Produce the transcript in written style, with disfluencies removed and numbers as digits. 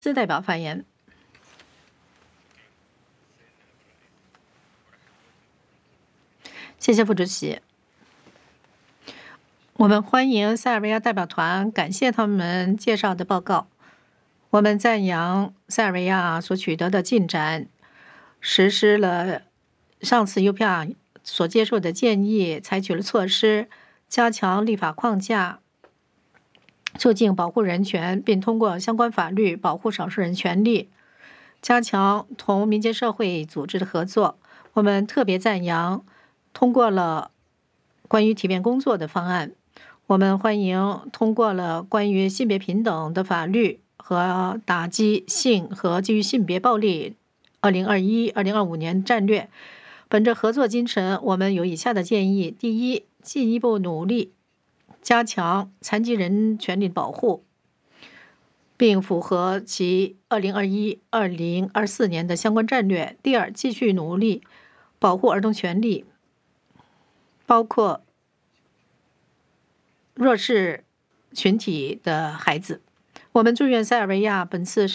斯代表发言。谢谢副主席。我们欢迎塞尔维亚代表团，感谢他们介绍的报告。我们赞扬塞尔维亚所取得的进展，实施了上次 UPR 所接受的建议，采取了措施，加强立法框架，促进保护人权，并通过相关法律保护少数人权利，加强同民间社会组织的合作。我们特别赞扬通过了关于体面工作的方案。我们欢迎通过了关于性别平等的法律和打击性和基于性别暴力2021-2025年战略。本着合作精神，我们有以下的建议：第一，进一步努力加强残疾人权利保护，并符合其2021-2024年的相关战略。第二，继续努力保护儿童权利，包括弱势群体的孩子。我们祝愿塞尔维亚本次